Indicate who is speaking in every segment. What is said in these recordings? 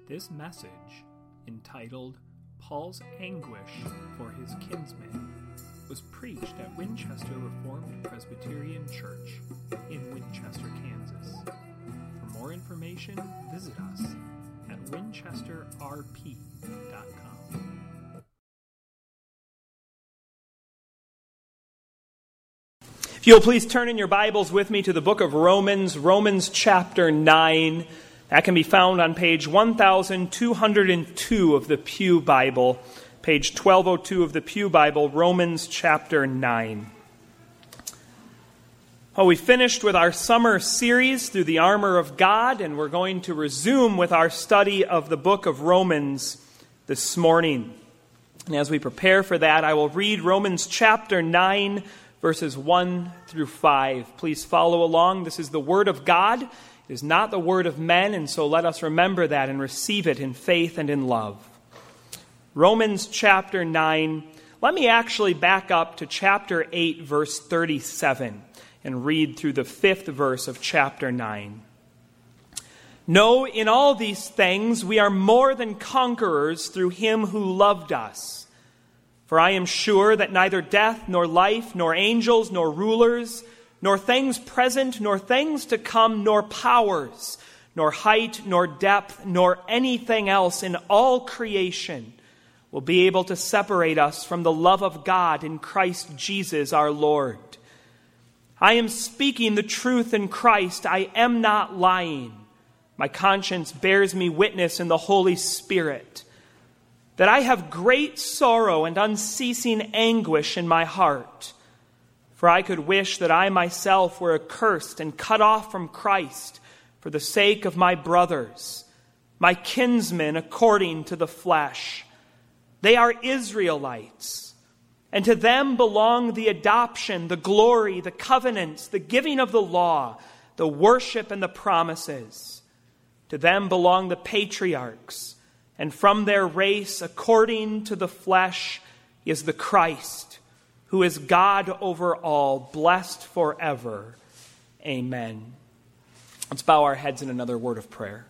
Speaker 1: This message, entitled Paul's Anguish for His Kinsmen, was preached at Winchester Reformed Presbyterian Church in Winchester, Kansas. For more information, visit us at winchesterrp.com. If you'll please turn in your Bibles with me to the book of Romans chapter 9. That can be found on page 1202 of the Pew Bible, page 1202 of the Pew Bible, Romans chapter 9. Well, we finished with our summer series through the armor of God, and we're going to resume with our study of the book of Romans this morning. And as we prepare for that, I will read Romans chapter 9, verses 1 through 5. Please follow along. This is the Word of God. It is not the word of men, and so let us remember that and receive it in faith and in love. Romans chapter 9. Let me actually back up to chapter 8, verse 37, and read through the 5th verse of chapter 9. No, in all these things we are more than conquerors through him who loved us. For I am sure that neither death, nor life, nor angels, nor rulers, nor things present, nor things to come, nor powers, nor height, nor depth, nor anything else in all creation will be able to separate us from the love of God in Christ Jesus our Lord. I am speaking the truth in Christ. I am not lying. My conscience bears me witness in the Holy Spirit that I have great sorrow and unceasing anguish in my heart. For I could wish that I myself were accursed and cut off from Christ for the sake of my brothers, my kinsmen according to the flesh. They are Israelites, and to them belong the adoption, the glory, the covenants, the giving of the law, the worship and the promises. To them belong the patriarchs, and from their race, according to the flesh, is the Christ, who is God over all, blessed forever. Amen. Let's bow our heads in another word of prayer.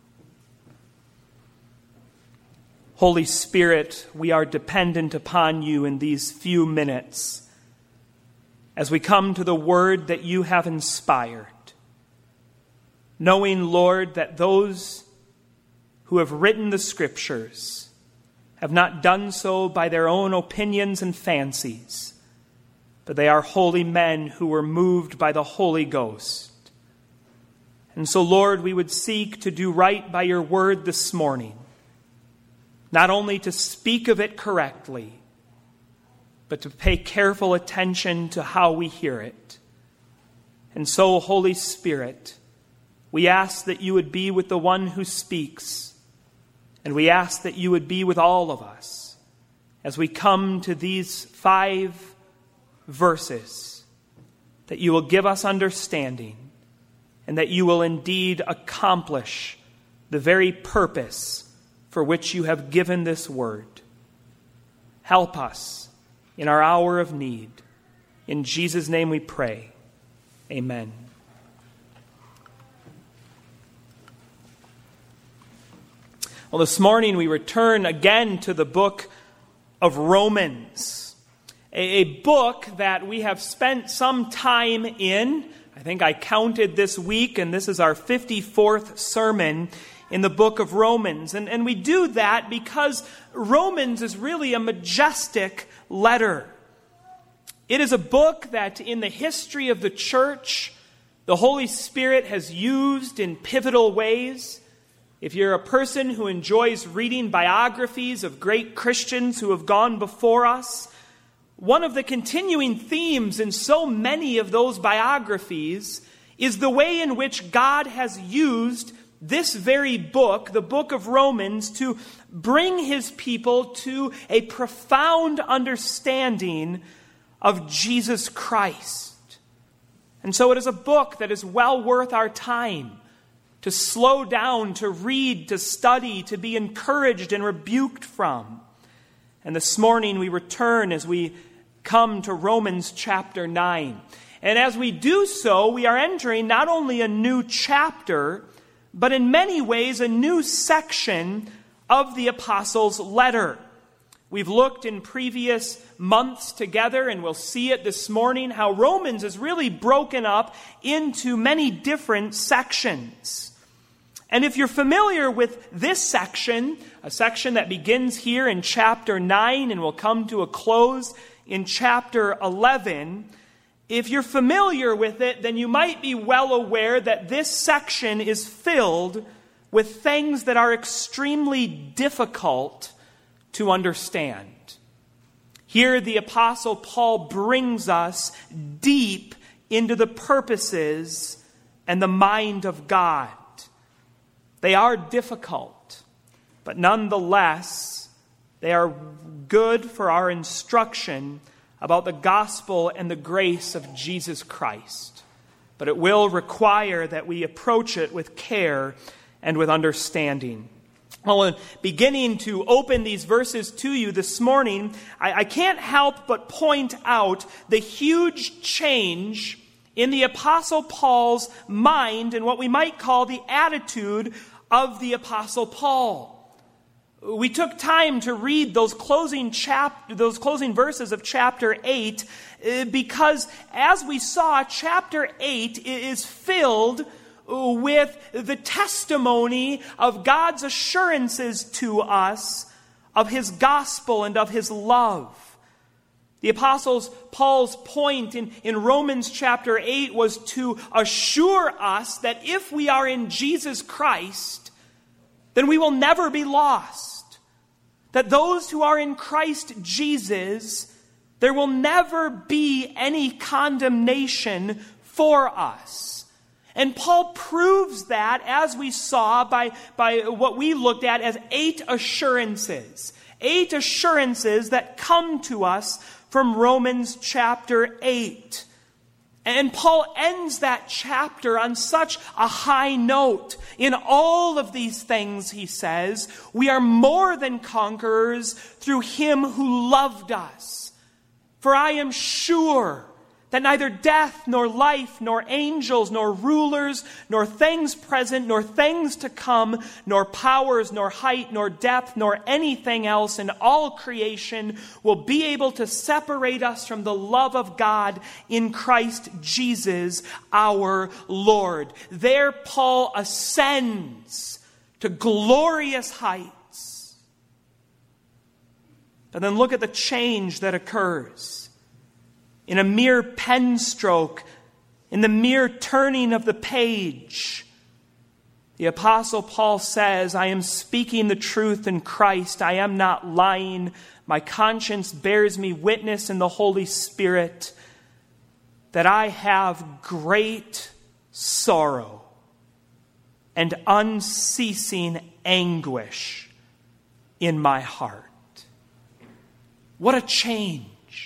Speaker 1: Holy Spirit, we are dependent upon you in these few minutes as we come to the word that you have inspired, knowing, Lord, that those who have written the Scriptures have not done so by their own opinions and fancies, but they are holy men who were moved by the Holy Ghost. And so, Lord, we would seek to do right by your word this morning, not only to speak of it correctly, but to pay careful attention to how we hear it. And so, Holy Spirit, we ask that you would be with the one who speaks, and we ask that you would be with all of us as we come to these 5 verses, that you will give us understanding and that you will indeed accomplish the very purpose for which you have given this word. Help us in our hour of need. In Jesus' name we pray. Amen. Well, this morning we return again to the book of Romans, a book that we have spent some time in. I think I counted this week, and this is our 54th sermon in the book of Romans. And we do that because Romans is really a majestic letter. It is a book that in the history of the church, the Holy Spirit has used in pivotal ways. If you're a person who enjoys reading biographies of great Christians who have gone before us, one of the continuing themes in so many of those biographies is the way in which God has used this very book, the book of Romans, to bring his people to a profound understanding of Jesus Christ. And so it is a book that is well worth our time to slow down, to read, to study, to be encouraged and rebuked from. And this morning we return as we come to Romans chapter 9. And as we do so, we are entering not only a new chapter, but in many ways a new section of the apostles' letter. We've looked in previous months together, and we'll see it this morning, how Romans is really broken up into many different sections. And if you're familiar with this section, a section that begins here in chapter 9 and will come to a close in chapter 11, if you're familiar with it, then you might be well aware that this section is filled with things that are extremely difficult to understand. Here the Apostle Paul brings us deep into the purposes and the mind of God. They are difficult, but nonetheless, they are good for our instruction about the gospel and the grace of Jesus Christ. But it will require that we approach it with care and with understanding. Well, in beginning to open these verses to you this morning, I can't help but point out the huge change in the Apostle Paul's mind and what we might call the attitude of the Apostle Paul. We took time to read those closing verses of chapter 8 because, as we saw, chapter 8 is filled with the testimony of God's assurances to us of His gospel and of His love. The Apostle Paul's point in Romans chapter 8 was to assure us that if we are in Jesus Christ, then we will never be lost. That those who are in Christ Jesus, there will never be any condemnation for us. And Paul proves that, as we saw, by what we looked at as 8 assurances. 8 assurances that come to us from Romans chapter 8. And Paul ends that chapter on such a high note. In all of these things, he says, we are more than conquerors through Him who loved us. For I am sure that neither death, nor life, nor angels, nor rulers, nor things present, nor things to come, nor powers, nor height, nor depth, nor anything else in all creation will be able to separate us from the love of God in Christ Jesus our Lord. There Paul ascends to glorious heights. But then look at the change that occurs. In a mere pen stroke, in the mere turning of the page, the Apostle Paul says, I am speaking the truth in Christ. I am not lying. My conscience bears me witness in the Holy Spirit that I have great sorrow and unceasing anguish in my heart. What a change.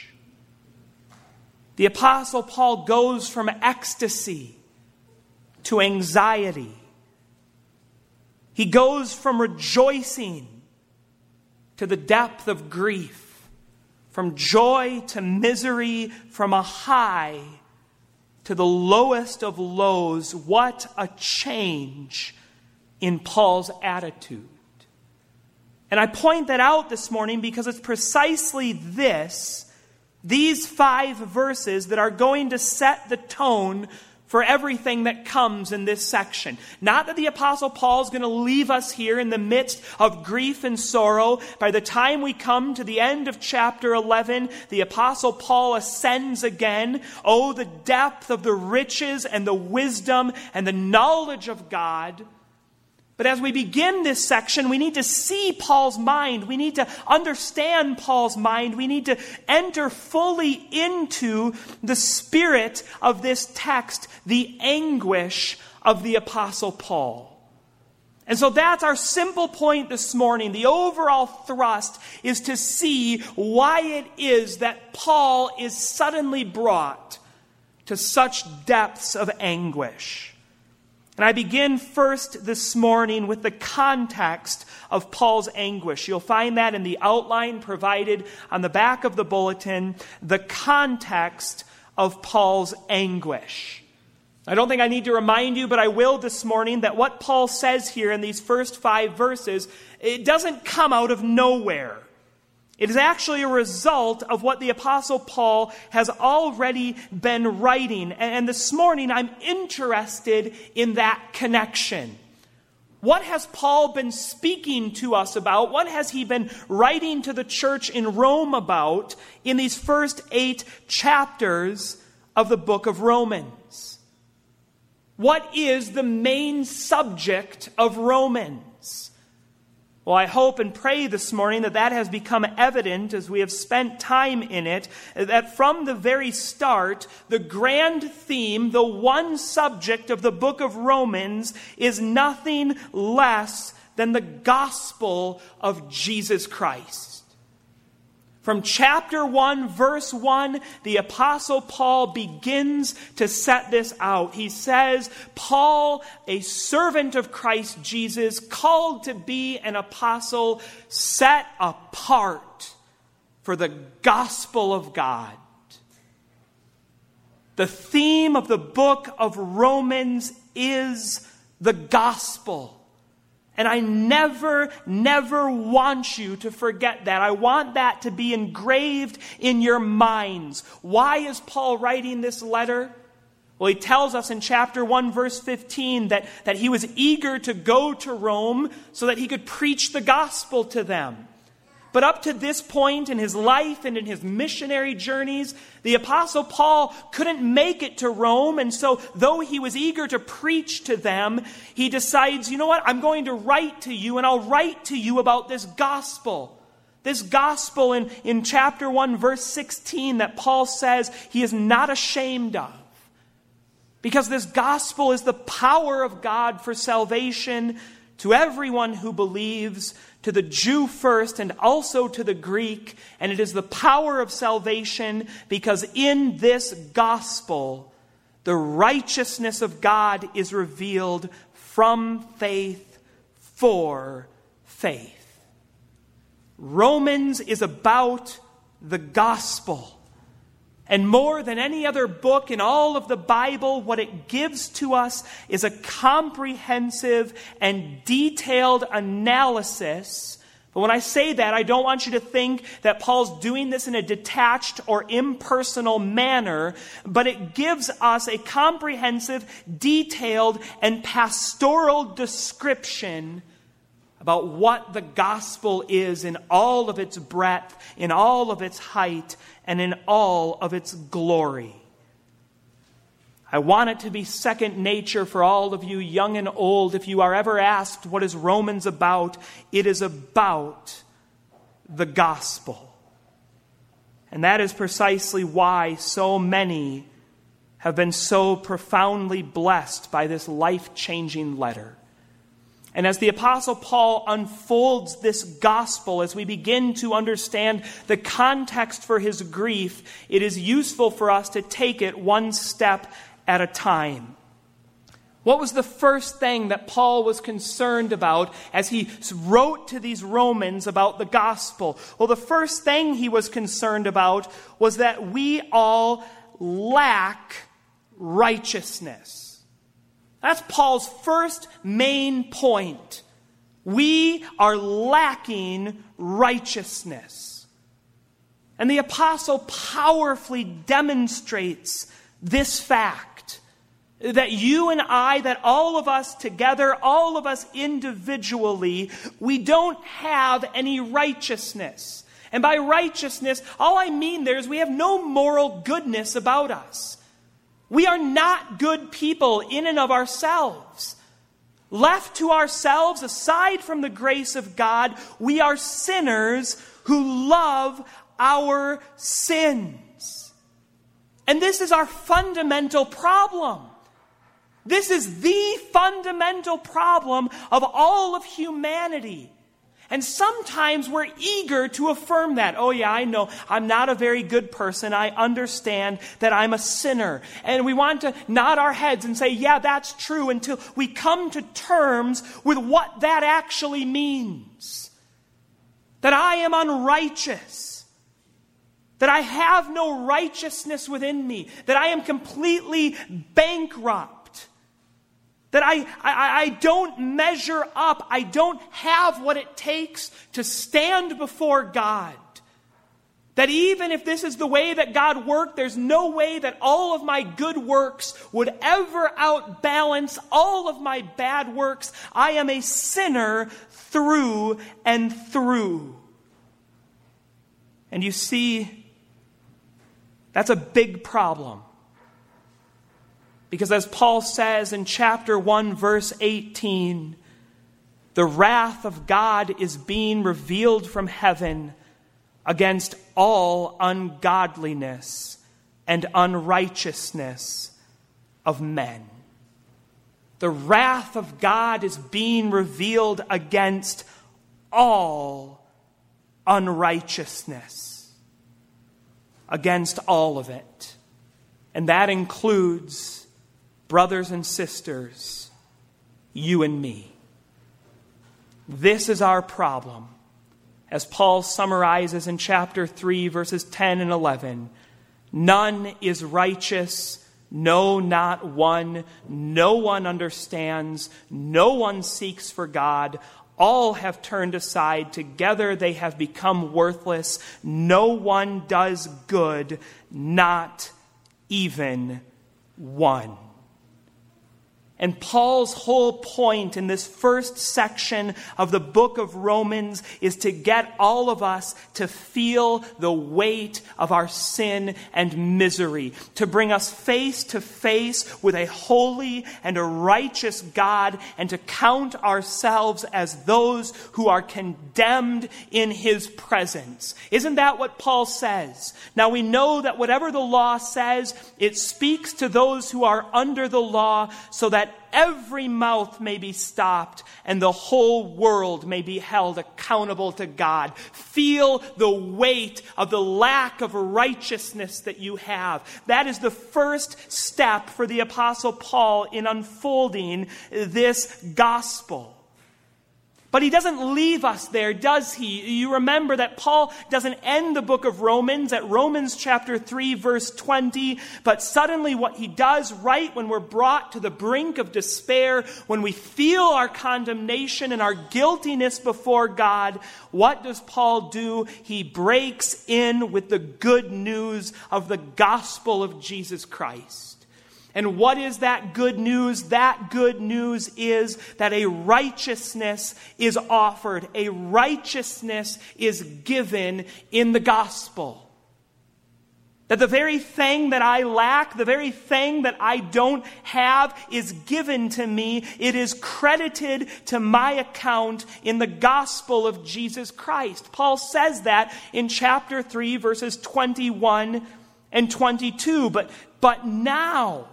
Speaker 1: The Apostle Paul goes from ecstasy to anxiety. He goes from rejoicing to the depth of grief, from joy to misery, from a high to the lowest of lows. What a change in Paul's attitude. And I point that out this morning because it's precisely these 5 verses that are going to set the tone for everything that comes in this section. Not that the Apostle Paul is going to leave us here in the midst of grief and sorrow. By the time we come to the end of chapter 11, the Apostle Paul ascends again. Oh, the depth of the riches and the wisdom and the knowledge of God. But as we begin this section, we need to see Paul's mind. We need to understand Paul's mind. We need to enter fully into the spirit of this text, the anguish of the Apostle Paul. And so that's our simple point this morning. The overall thrust is to see why it is that Paul is suddenly brought to such depths of anguish. And I begin first this morning with the context of Paul's anguish. You'll find that in the outline provided on the back of the bulletin, the context of Paul's anguish. I don't think I need to remind you, but I will this morning, that what Paul says here in these first 5 verses, it doesn't come out of nowhere. It is actually a result of what the Apostle Paul has already been writing. And this morning I'm interested in that connection. What has Paul been speaking to us about? What has he been writing to the church in Rome about in these first 8 chapters of the book of Romans? What is the main subject of Romans? Well, I hope and pray this morning that has become evident as we have spent time in it, that from the very start, the grand theme, the one subject of the book of Romans is nothing less than the gospel of Jesus Christ. From chapter 1, verse 1, the Apostle Paul begins to set this out. He says, Paul, a servant of Christ Jesus, called to be an apostle, set apart for the gospel of God. The theme of the book of Romans is the gospel. And I never want you to forget that. I want that to be engraved in your minds. Why is Paul writing this letter? Well, he tells us in chapter 1, verse 15, that he was eager to go to Rome so that he could preach the gospel to them. But up to this point in his life and in his missionary journeys, the Apostle Paul couldn't make it to Rome. And so though he was eager to preach to them, he decides, you know what, I'm going to write to you, and I'll write to you about this gospel. This gospel in chapter 1, verse 16, that Paul says he is not ashamed of. Because this gospel is the power of God for salvation to everyone who believes, to the Jew first and also to the Greek. And it is the power of salvation because in this gospel, the righteousness of God is revealed from faith for faith. Romans is about the gospel. And more than any other book in all of the Bible, what it gives to us is a comprehensive and detailed analysis. But when I say that, I don't want you to think that Paul's doing this in a detached or impersonal manner, but it gives us a comprehensive, detailed, and pastoral description about what the gospel is in all of its breadth, in all of its height, and in all of its glory. I want it to be second nature for all of you, young and old. If you are ever asked, what is Romans about? It is about the gospel. And that is precisely why so many have been so profoundly blessed by this life-changing letter. And as the Apostle Paul unfolds this gospel, as we begin to understand the context for his grief, it is useful for us to take it one step at a time. What was the first thing that Paul was concerned about as he wrote to these Romans about the gospel? Well, the first thing he was concerned about was that we all lack righteousness. That's Paul's first main point. We are lacking righteousness. And the apostle powerfully demonstrates this fact, that you and I, that all of us together, all of us individually, we don't have any righteousness. And by righteousness, all I mean there is we have no moral goodness about us. We are not good people in and of ourselves. Left to ourselves, aside from the grace of God, we are sinners who love our sins. And this is our fundamental problem. This is the fundamental problem of all of humanity. And sometimes we're eager to affirm that. Oh yeah, I know, I'm not a very good person. I understand that I'm a sinner. And we want to nod our heads and say, yeah, that's true, until we come to terms with what that actually means. That I am unrighteous. that I have no righteousness within me, that I am completely bankrupt, that I don't measure up, I don't have what it takes to stand before God. That even if this is the way that God worked, there's no way that all of my good works would ever outbalance all of my bad works. I am a sinner through and through. And you see, that's a big problem. Because as Paul says in chapter 1, verse 18, the wrath of God is being revealed from heaven against all ungodliness and unrighteousness of men. The wrath of God is being revealed against all unrighteousness, against all of it. And that includes, brothers and sisters, you and me. This is our problem. As Paul summarizes in chapter 3, verses 10 and 11, none is righteous, no, not one. No one understands, no one seeks for God. All have turned aside, together they have become worthless. No one does good, not even one. And Paul's whole point in this first section of the book of Romans is to get all of us to feel the weight of our sin and misery, to bring us face to face with a holy and a righteous God, and to count ourselves as those who are condemned in his presence. Isn't that what Paul says? Now we know that whatever the law says, it speaks to those who are under the law, so that every mouth may be stopped and the whole world may be held accountable to God. Feel the weight of the lack of righteousness that you have. That is the first step for the Apostle Paul in unfolding this gospel. But he doesn't leave us there, does he? You remember that Paul doesn't end the book of Romans at Romans chapter 3, verse 20. But suddenly what he does right when we're brought to the brink of despair, when we feel our condemnation and our guiltiness before God, what does Paul do? He breaks in with the good news of the gospel of Jesus Christ. And what is that good news? That good news is that a righteousness is offered. A righteousness is given in the gospel. That the very thing that I lack, the very thing that I don't have is given to me. It is credited to my account in the gospel of Jesus Christ. Paul says that in chapter 3, verses 21 and 22. But now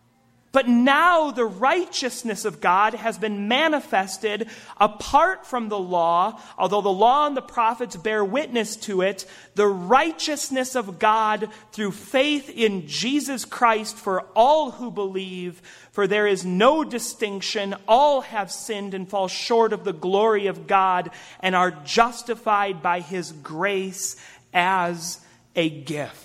Speaker 1: the righteousness of God has been manifested apart from the law, although the law and the prophets bear witness to it, the righteousness of God through faith in Jesus Christ for all who believe. For there is no distinction. All have sinned and fall short of the glory of God and are justified by his grace as a gift.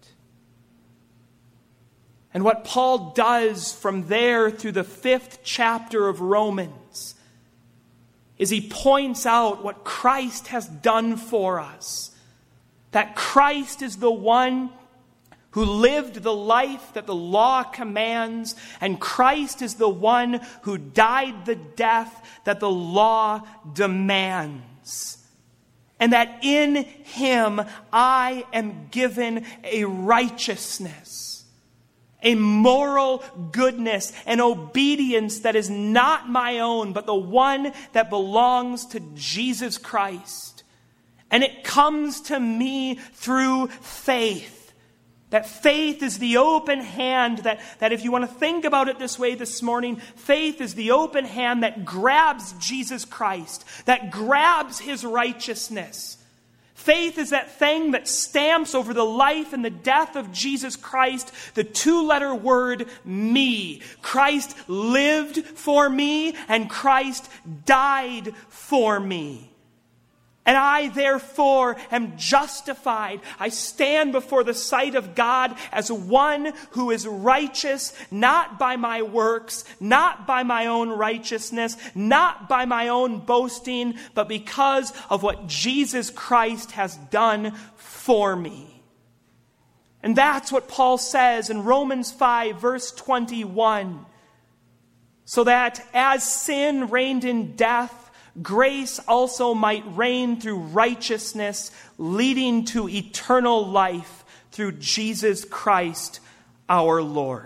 Speaker 1: And what Paul does from there through the 5th chapter of Romans is he points out what Christ has done for us. That Christ is the one who lived the life that the law commands, and Christ is the one who died the death that the law demands. And that in him I am given a righteousness, a moral goodness, an obedience that is not my own, but the one that belongs to Jesus Christ. And it comes to me through faith. That faith is the open hand, that if you want to think about it this way this morning, faith is the open hand that grabs Jesus Christ, that grabs his righteousness. Faith is that thing that stamps over the life and the death of Jesus Christ the 2-letter word me. Christ lived for me and Christ died for me. And I, therefore, am justified. I stand before the sight of God as one who is righteous, not by my works, not by my own righteousness, not by my own boasting, but because of what Jesus Christ has done for me. And that's what Paul says in Romans 5, verse 21. So that as sin reigned in death, grace also might reign through righteousness, leading to eternal life through Jesus Christ our Lord.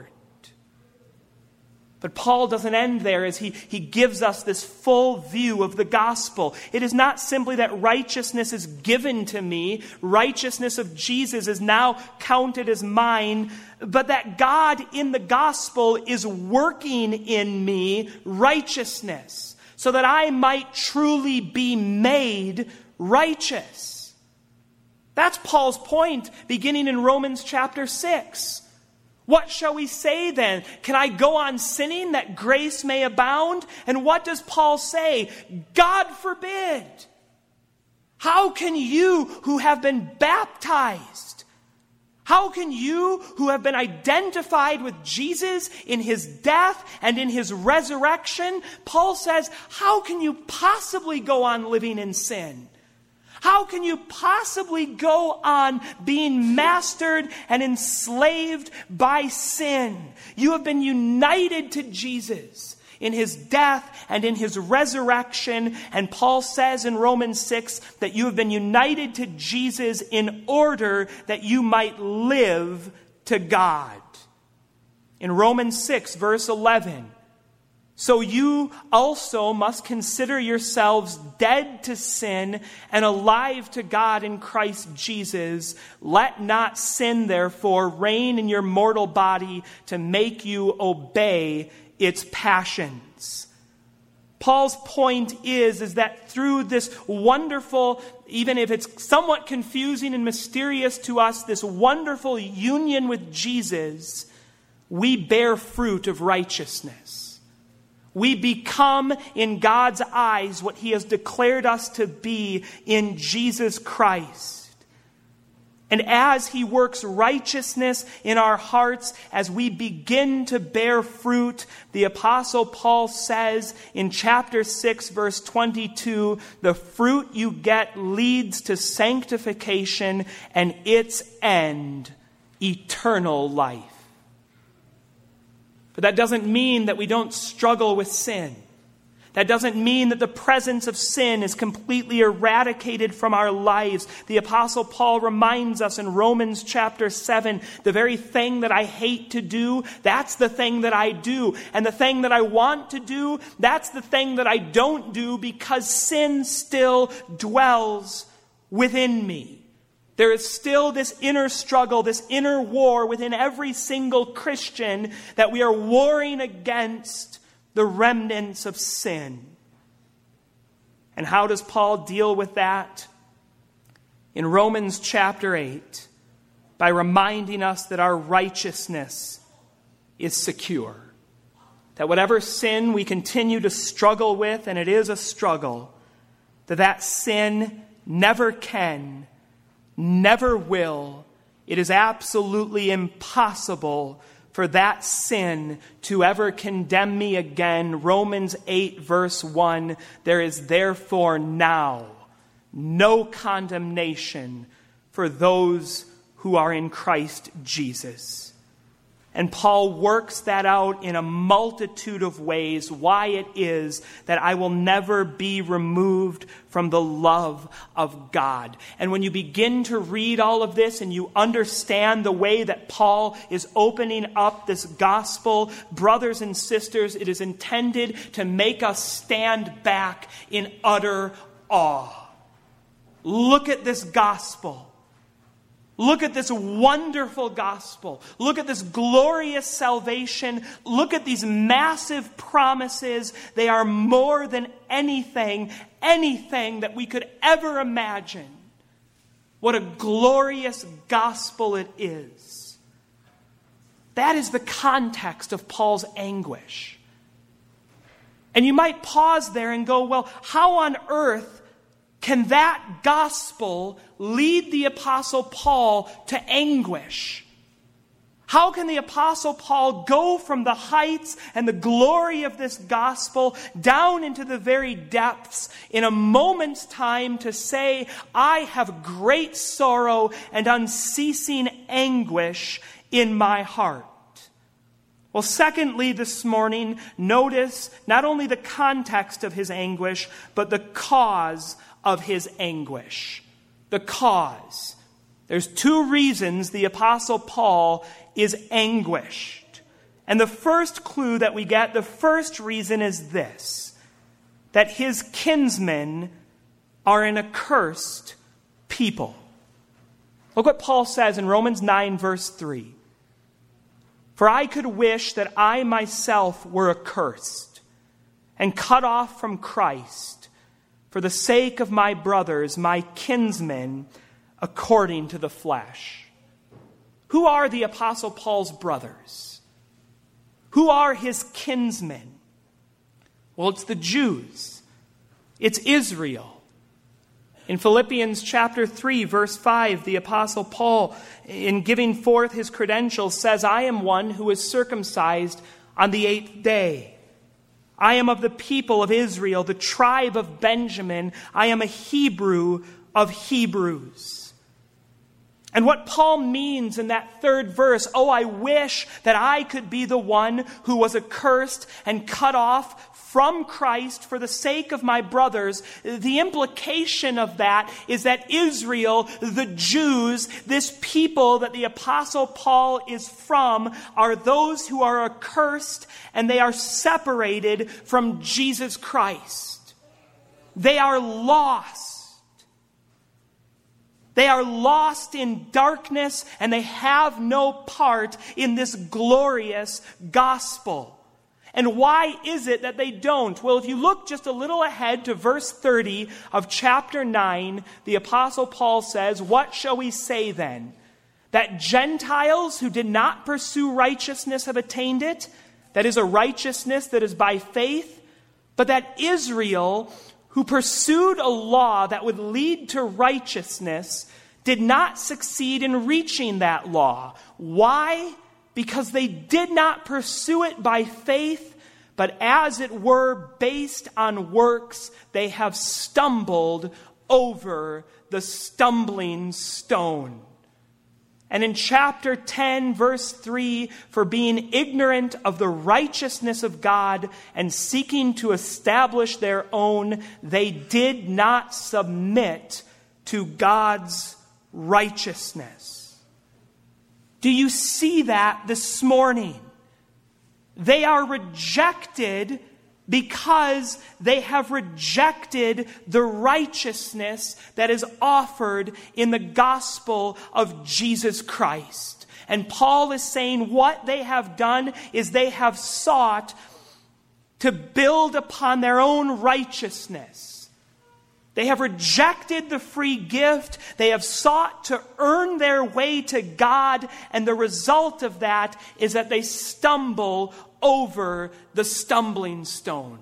Speaker 1: But Paul doesn't end there as he gives us this full view of the gospel. It is not simply that righteousness is given to me, righteousness of Jesus is now counted as mine, but that God in the gospel is working in me righteousness, so that I might truly be made righteous. That's Paul's point, beginning in Romans chapter 6. What shall we say then? Can I go on sinning that grace may abound? And what does Paul say? God forbid. How can you who have been baptized, how can you who have been identified with Jesus in his death and in his resurrection, Paul says, how can you possibly go on living in sin? How can you possibly go on being mastered and enslaved by sin? You have been united to Jesus in his death and in his resurrection. And Paul says in Romans 6 that you have been united to Jesus in order that you might live to God. In Romans 6, verse 11, so you also must consider yourselves dead to sin and alive to God in Christ Jesus. Let not sin, therefore, reign in your mortal body to make you obey its passions. Paul's point is that through this wonderful, even if it's somewhat confusing and mysterious to us, this wonderful union with Jesus, we bear fruit of righteousness. We become in God's eyes what he has declared us to be in Jesus Christ. And as he works righteousness in our hearts, as we begin to bear fruit, the Apostle Paul says in chapter 6, verse 22, the fruit you get leads to sanctification and its end, eternal life. But that doesn't mean that we don't struggle with sin. That doesn't mean that the presence of sin is completely eradicated from our lives. The Apostle Paul reminds us in Romans chapter 7, the very thing that I hate to do, that's the thing that I do. And the thing that I want to do, that's the thing that I don't do, because sin still dwells within me. There is still this inner struggle, this inner war within every single Christian that we are warring against the remnants of sin. And how does Paul deal with that? In Romans chapter 8, by reminding us that our righteousness is secure. That whatever sin we continue to struggle with, and it is a struggle, that sin never can, never will. It is absolutely impossible for that sin to ever condemn me again. Romans 8, verse 1, there is therefore now no condemnation for those who are in Christ Jesus. And Paul works that out in a multitude of ways, why it is that I will never be removed from the love of God. And when you begin to read all of this and you understand the way that Paul is opening up this gospel, brothers and sisters, it is intended to make us stand back in utter awe. Look at this gospel. Look at this wonderful gospel. Look at this glorious salvation. Look at these massive promises. They are more than anything that we could ever imagine. What a glorious gospel it is. That is the context of Paul's anguish. And you might pause there and go, well, how on earth can that gospel lead the Apostle Paul to anguish? How can the Apostle Paul go from the heights and the glory of this gospel down into the very depths in a moment's time to say, I have great sorrow and unceasing anguish in my heart? Well, secondly, this morning, notice not only the context of his anguish, but the cause of his anguish. The cause. There's two reasons the Apostle Paul is anguished. And the first clue that we get, the first reason is this: that his kinsmen are an accursed people. Look what Paul says in Romans 9, verse 3. For I could wish that I myself were accursed and cut off from Christ for the sake of my brothers, my kinsmen, according to the flesh. Who are the Apostle Paul's brothers? Who are his kinsmen? Well, it's the Jews. It's Israel. In Philippians chapter 3, verse 5, the Apostle Paul, in giving forth his credentials, says, I am one who is circumcised on the 8th day. I am of the people of Israel, the tribe of Benjamin. I am a Hebrew of Hebrews. And what Paul means in that third verse, oh, I wish that I could be the one who was accursed and cut off from Christ for the sake of my brothers. The implication of that is that Israel, the Jews, this people that the Apostle Paul is from, are those who are accursed and they are separated from Jesus Christ. They are lost. They are lost in darkness and they have no part in this glorious gospel. And why is it that they don't? Well, if you look just a little ahead to verse 30 of chapter 9, the Apostle Paul says, what shall we say then? That Gentiles who did not pursue righteousness have attained it? That is a righteousness that is by faith? But that Israel, who pursued a law that would lead to righteousness, did not succeed in reaching that law. Why? Because they did not pursue it by faith, but as it were based on works, they have stumbled over the stumbling stone. And in chapter 10, verse 3, for being ignorant of the righteousness of God and seeking to establish their own, they did not submit to God's righteousness. Do you see that this morning? They are rejected because they have rejected the righteousness that is offered in the gospel of Jesus Christ. And Paul is saying what they have done is they have sought to build upon their own righteousness. They have rejected the free gift. They have sought to earn their way to God. And the result of that is that they stumble over the stumbling stone.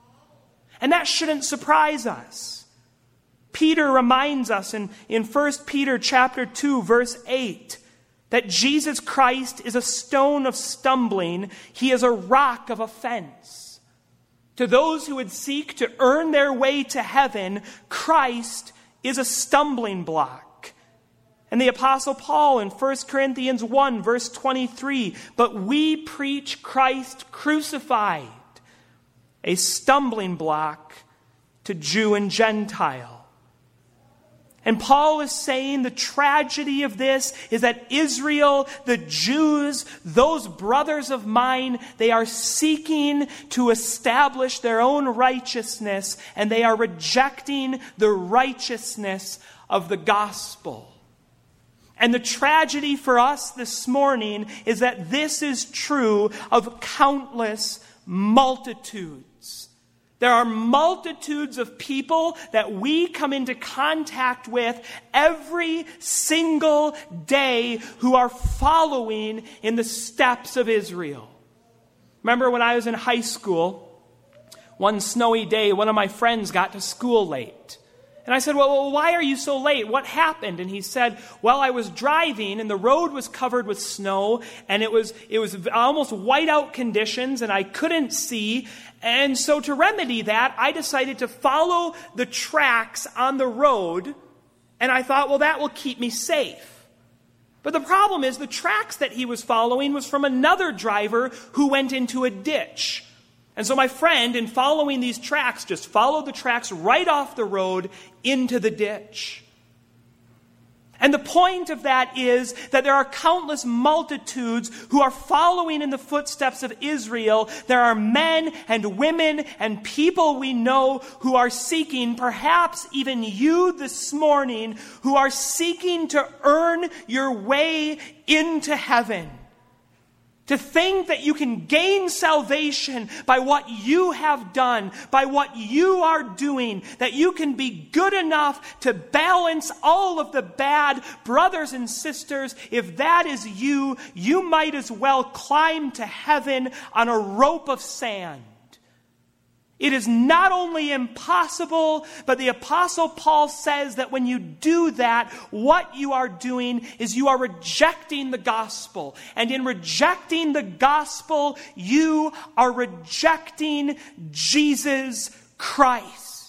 Speaker 1: And that shouldn't surprise us. Peter reminds us in 1 Peter chapter 2, verse 8, that Jesus Christ is a stone of stumbling. He is a rock of offense. To those who would seek to earn their way to heaven, Christ is a stumbling block. And the Apostle Paul in 1 Corinthians 1, verse 23, but we preach Christ crucified, a stumbling block to Jew and Gentile. And Paul is saying the tragedy of this is that Israel, the Jews, those brothers of mine, they are seeking to establish their own righteousness, and they are rejecting the righteousness of the gospel. And the tragedy for us this morning is that this is true of countless multitudes. There are multitudes of people that we come into contact with every single day who are following in the steps of Israel. Remember when I was in high school, one snowy day, one of my friends got to school late. And I said, well, why are you so late? What happened? And he said, well, I was driving and the road was covered with snow and it was almost whiteout conditions and I couldn't see. And so to remedy that, I decided to follow the tracks on the road. And I thought, well, that will keep me safe. But the problem is the tracks that he was following was from another driver who went into a ditch. And so my friend, in following these tracks, just followed the tracks right off the road into the ditch. And the point of that is that there are countless multitudes who are following in the footsteps of Israel. There are men and women and people we know who are seeking, perhaps even you this morning, who are seeking to earn your way into heaven. To think that you can gain salvation by what you have done, by what you are doing, that you can be good enough to balance all of the bad, brothers and sisters, if that is you, you might as well climb to heaven on a rope of sand. It is not only impossible, but the Apostle Paul says that when you do that, what you are doing is you are rejecting the gospel. And in rejecting the gospel, you are rejecting Jesus Christ.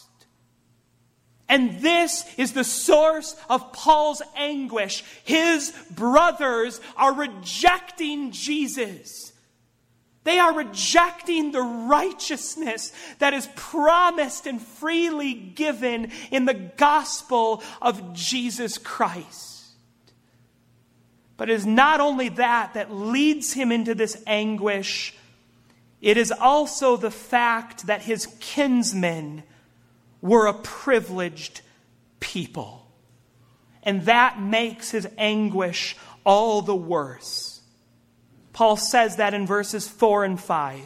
Speaker 1: And this is the source of Paul's anguish. His brothers are rejecting Jesus. They are rejecting the righteousness that is promised and freely given in the gospel of Jesus Christ. But it is not only that leads him into this anguish. It is also the fact that his kinsmen were a privileged people. And that makes his anguish all the worse. Paul says that in verses 4 and 5.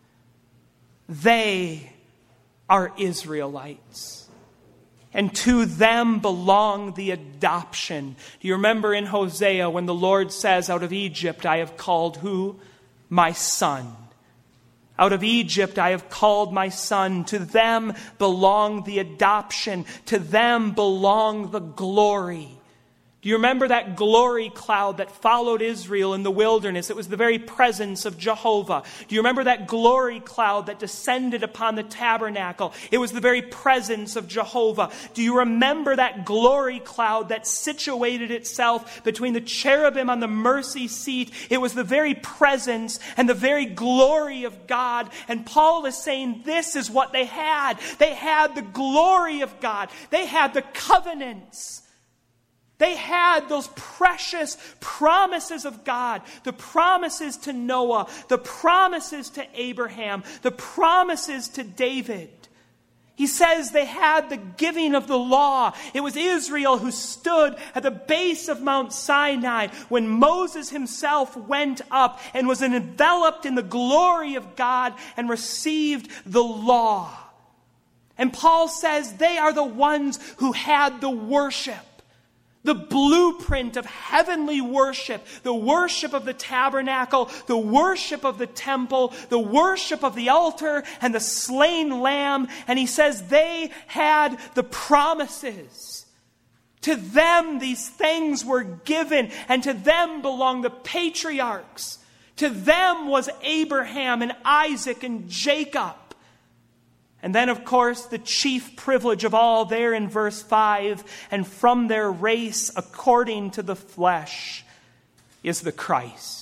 Speaker 1: They are Israelites, and to them belong the adoption. Do you remember in Hosea when the Lord says, out of Egypt I have called who? My son. Out of Egypt I have called my son. To them belong the adoption. To them belong the glory. Do you remember that glory cloud that followed Israel in the wilderness? It was the very presence of Jehovah. Do you remember that glory cloud that descended upon the tabernacle? It was the very presence of Jehovah. Do you remember that glory cloud that situated itself between the cherubim on the mercy seat? It was the very presence and the very glory of God. And Paul is saying this is what they had. They had the glory of God. They had the covenants. They had those precious promises of God, the promises to Noah, the promises to Abraham, the promises to David. He says they had the giving of the law. It was Israel who stood at the base of Mount Sinai when Moses himself went up and was enveloped in the glory of God and received the law. And Paul says they are the ones who had the worship. The blueprint of heavenly worship, the worship of the tabernacle, the worship of the temple, the worship of the altar and the slain lamb. And he says they had the promises. To them these things were given, and to them belong the patriarchs. To them was Abraham and Isaac and Jacob. And then, of course, the chief privilege of all there in verse 5, and from their race according to the flesh, is the Christ,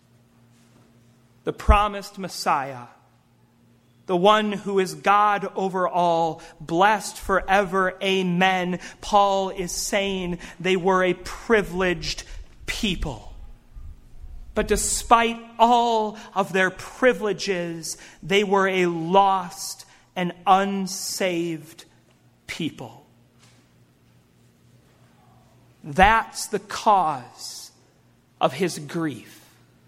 Speaker 1: the promised Messiah, the one who is God over all, blessed forever, amen. Paul is saying they were a privileged people. But despite all of their privileges, they were a lost and unsaved people. That's the cause of his grief.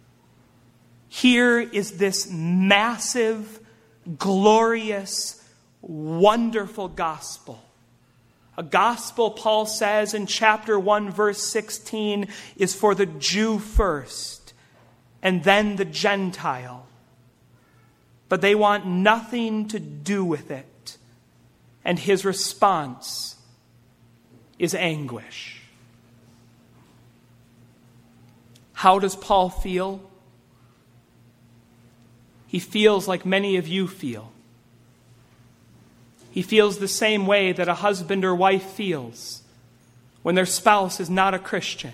Speaker 1: Here is this massive, glorious, wonderful gospel. A gospel, Paul says in chapter 1, verse 16, is for the Jew first, and then the Gentile. But they want nothing to do with it. And his response is anguish. How does Paul feel? He feels like many of you feel. He feels the same way that a husband or wife feels when their spouse is not a Christian.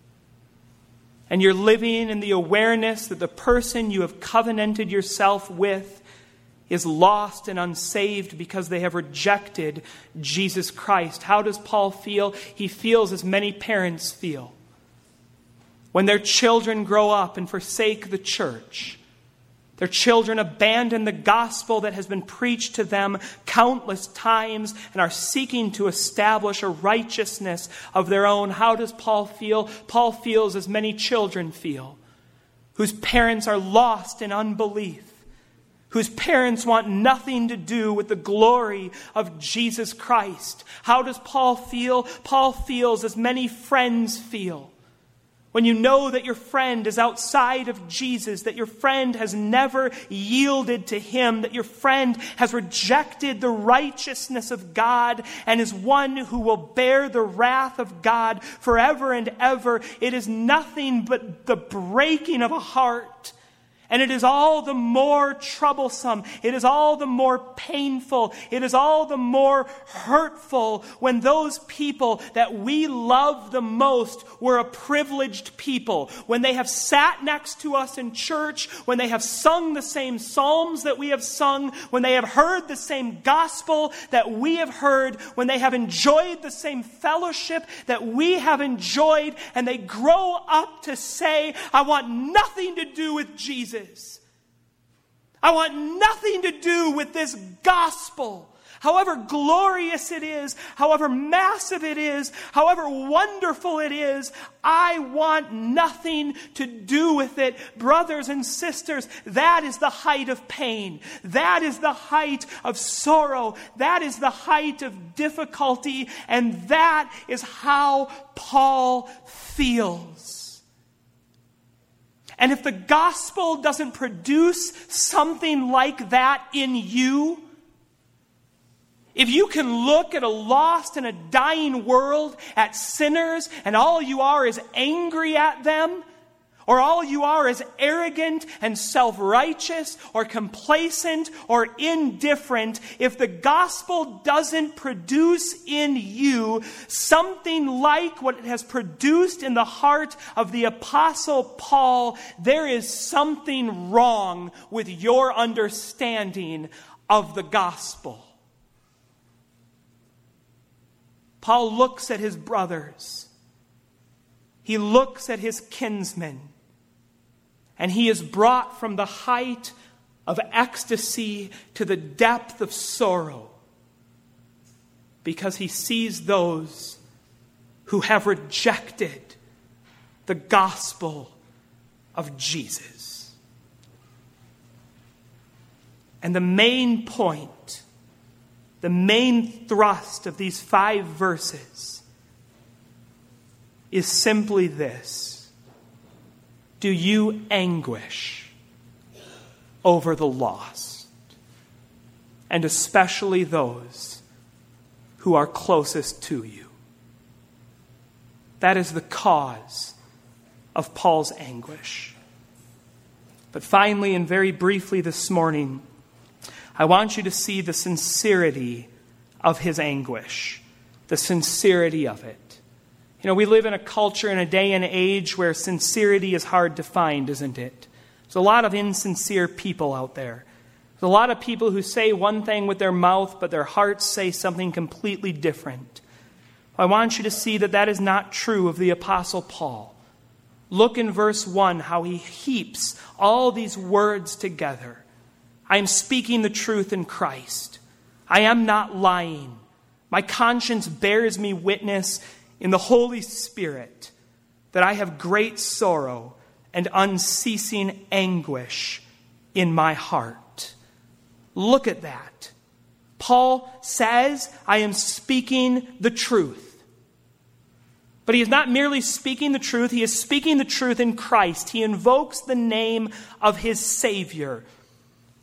Speaker 1: And you're living in the awareness that the person you have covenanted yourself with is lost and unsaved because they have rejected Jesus Christ. How does Paul feel? He feels as many parents feel when their children grow up and forsake the church. Their children abandon the gospel that has been preached to them countless times and are seeking to establish a righteousness of their own. How does Paul feel? Paul feels as many children feel, whose parents are lost in unbelief, whose parents want nothing to do with the glory of Jesus Christ. How does Paul feel? Paul feels as many friends feel. When you know that your friend is outside of Jesus, that your friend has never yielded to Him, that your friend has rejected the righteousness of God and is one who will bear the wrath of God forever and ever, it is nothing but the breaking of a heart. And it is all the more troublesome. It is all the more painful. It is all the more hurtful when those people that we love the most were a privileged people. When they have sat next to us in church, when they have sung the same psalms that we have sung, when they have heard the same gospel that we have heard, when they have enjoyed the same fellowship that we have enjoyed, and they grow up to say, I want nothing to do with Jesus. I want nothing to do with this gospel. However glorious it is, however massive it is, however wonderful it is, I want nothing to do with it. Brothers and sisters, that is the height of pain. That is the height of sorrow. That is the height of difficulty. And that is how Paul feels. And if the gospel doesn't produce something like that in you, if you can look at a lost and a dying world, at sinners, and all you are is angry at them, or all you are is arrogant and self-righteous or complacent or indifferent, if the gospel doesn't produce in you something like what it has produced in the heart of the Apostle Paul, there is something wrong with your understanding of the gospel. Paul looks at his brothers. He looks at his kinsmen. And he is brought from the height of ecstasy to the depth of sorrow because he sees those who have rejected the gospel of Jesus. And the main point, the main thrust of these 5 verses is simply this. Do you anguish over the lost? And especially those who are closest to you. That is the cause of Paul's anguish. But finally and very briefly this morning, I want you to see the sincerity of his anguish. The sincerity of it. You know, we live in a culture, in a day and age where sincerity is hard to find, isn't it? There's a lot of insincere people out there. There's a lot of people who say one thing with their mouth, but their hearts say something completely different. I want you to see that that is not true of the Apostle Paul. Look in verse 1, how he heaps all these words together. I am speaking the truth in Christ. I am not lying. My conscience bears me witness in the Holy Spirit that I have great sorrow and unceasing anguish in my heart. Look at that. Paul says, I am speaking the truth. But he is not merely speaking the truth, he is speaking the truth in Christ. He invokes the name of his Savior.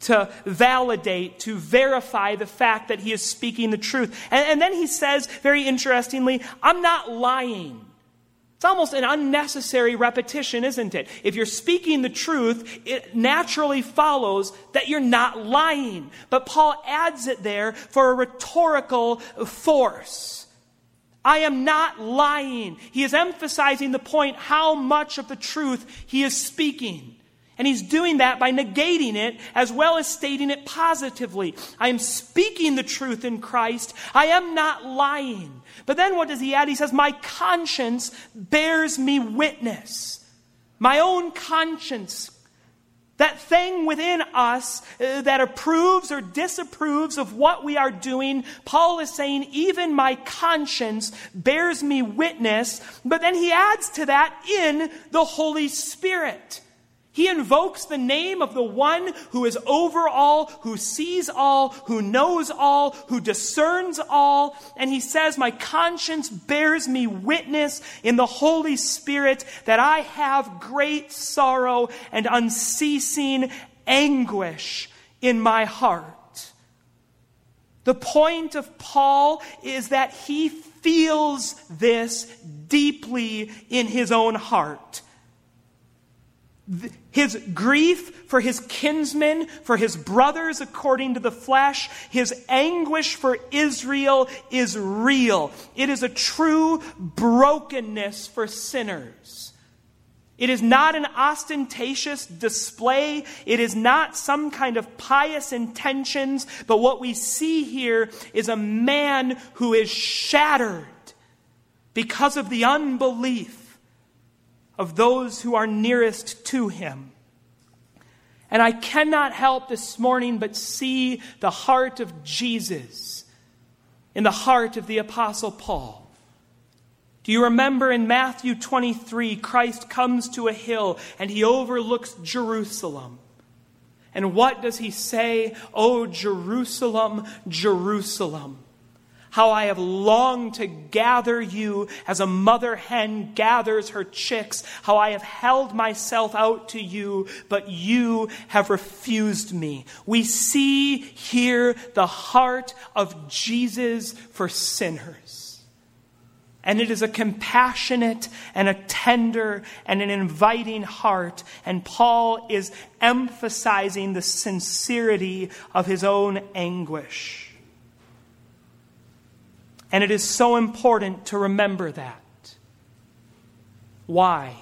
Speaker 1: to validate, to verify the fact that he is speaking the truth. And then he says, very interestingly, I'm not lying. It's almost an unnecessary repetition, isn't it? If you're speaking the truth, it naturally follows that you're not lying. But Paul adds it there for a rhetorical force. I am not lying. He is emphasizing the point how much of the truth he is speaking. And he's doing that by negating it as well as stating it positively. I am speaking the truth in Christ. I am not lying. But then what does he add? He says, my conscience bears me witness. My own conscience. That thing within us that approves or disapproves of what we are doing. Paul is saying, even my conscience bears me witness. But then he adds to that, in the Holy Spirit. He invokes the name of the one who is over all, who sees all, who knows all, who discerns all. And he says, my conscience bears me witness in the Holy Spirit that I have great sorrow and unceasing anguish in my heart. The point of Paul is that he feels this deeply in his own heart. His grief for his kinsmen, for his brothers according to the flesh, his anguish for Israel is real. It is a true brokenness for sinners. It is not an ostentatious display. It is not some kind of pious intentions. But what we see here is a man who is shattered because of the unbelief of those who are nearest to him. And I cannot help this morning but see the heart of Jesus in the heart of the Apostle Paul. Do you remember in Matthew 23, Christ comes to a hill and he overlooks Jerusalem. And what does he say? Oh, Jerusalem, Jerusalem, how I have longed to gather you as a mother hen gathers her chicks. How I have held myself out to you, but you have refused me. We see here the heart of Jesus for sinners. And it is a compassionate and a tender and an inviting heart. And Paul is emphasizing the sincerity of his own anguish. And it is so important to remember that. Why?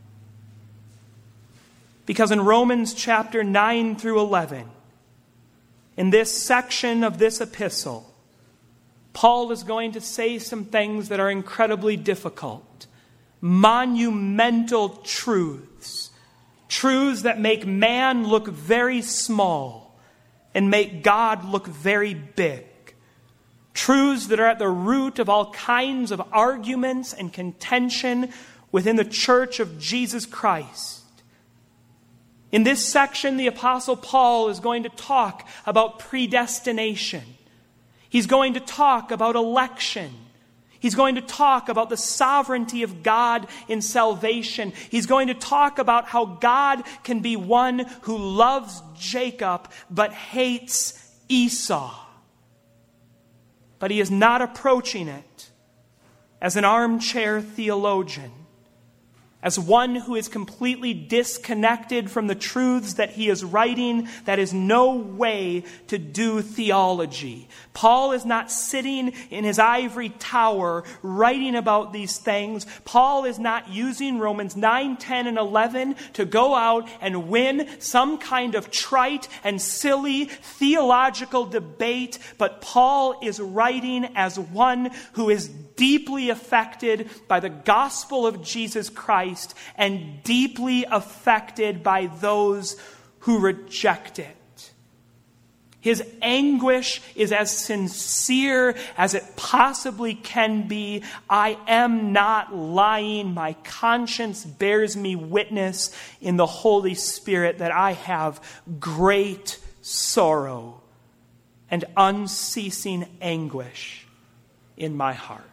Speaker 1: Because in Romans chapter 9 through 11, in this section of this epistle, Paul is going to say some things that are incredibly difficult. Monumental truths. Truths that make man look very small and make God look very big. Truths that are at the root of all kinds of arguments and contention within the church of Jesus Christ. In this section, the Apostle Paul is going to talk about predestination. He's going to talk about election. He's going to talk about the sovereignty of God in salvation. He's going to talk about how God can be one who loves Jacob but hates Esau. But he is not approaching it as an armchair theologian, as one who is completely disconnected from the truths that he is writing. That is no way to do theology. Paul is not sitting in his ivory tower writing about these things. Paul is not using Romans 9, 10, and 11 to go out and win some kind of trite and silly theological debate. But Paul is writing as one who is deeply affected by the gospel of Jesus Christ and deeply affected by those who reject it. His anguish is as sincere as it possibly can be. I am not lying. My conscience bears me witness in the Holy Spirit that I have great sorrow and unceasing anguish in my heart.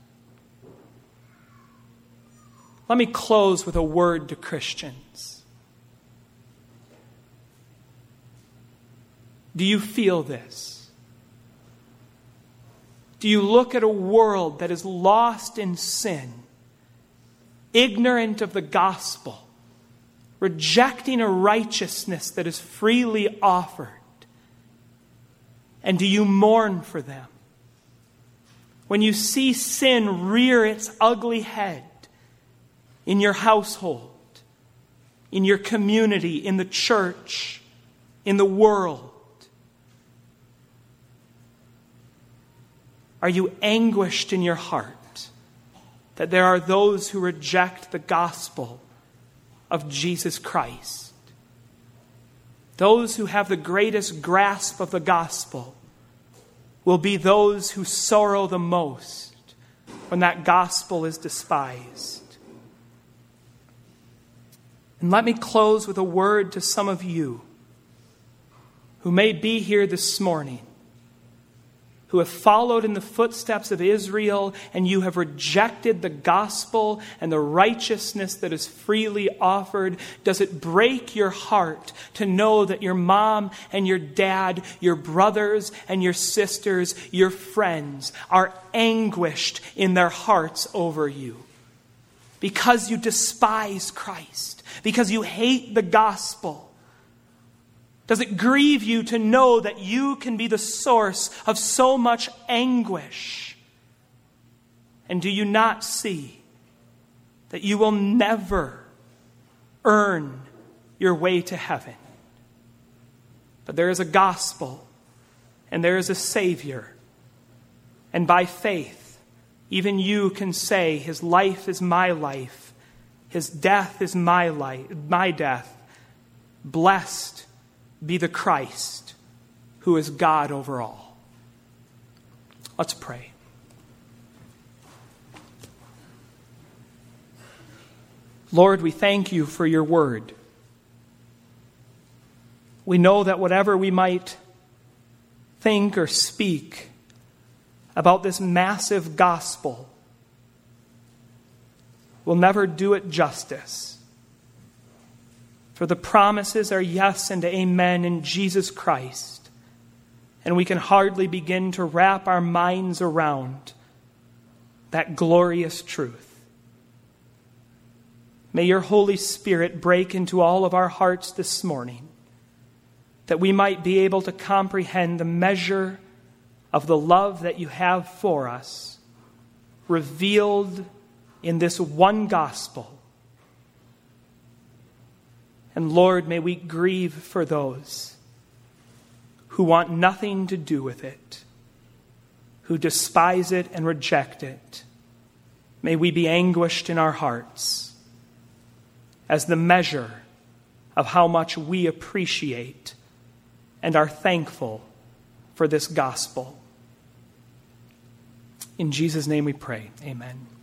Speaker 1: Let me close with a word to Christians. Do you feel this? Do you look at a world that is lost in sin, ignorant of the gospel, rejecting a righteousness that is freely offered? And do you mourn for them? When you see sin rear its ugly head in your household, in your community, in the church, in the world, are you anguished in your heart that there are those who reject the gospel of Jesus Christ? Those who have the greatest grasp of the gospel will be those who sorrow the most when that gospel is despised. And let me close with a word to some of you who may be here this morning, who have followed in the footsteps of Israel, and you have rejected the gospel and the righteousness that is freely offered. Does it break your heart to know that your mom and your dad, your brothers and your sisters, your friends are anguished in their hearts over you? Because you despise Christ, because you hate the gospel. Does it grieve you to know that you can be the source of so much anguish? And do you not see that you will never earn your way to heaven? But there is a gospel, and there is a Savior. And by faith, even you can say, His life is my life, His death is my life, my death. Blessed be the Christ who is God over all. Let's pray. Lord, we thank you for your word. We know that whatever we might think or speak about this massive gospel will never do it justice. For the promises are yes and amen in Jesus Christ. And we can hardly begin to wrap our minds around that glorious truth. May your Holy Spirit break into all of our hearts this morning, that we might be able to comprehend the measure of the love that you have for us, revealed in this one gospel. And Lord, may we grieve for those who want nothing to do with it, who despise it and reject it. May we be anguished in our hearts as the measure of how much we appreciate and are thankful for this gospel. In Jesus' name we pray. Amen.